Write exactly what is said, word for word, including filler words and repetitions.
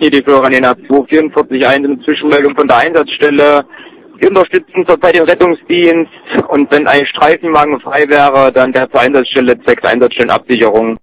hier die Florianina zwei vier vier eins, eine Zwischenmeldung von der Einsatzstelle. Wir unterstützen zurzeit den Rettungsdienst und wenn ein Streifenwagen frei wäre, dann der zur Einsatzstelle zwecks Einsatzstellenabsicherung.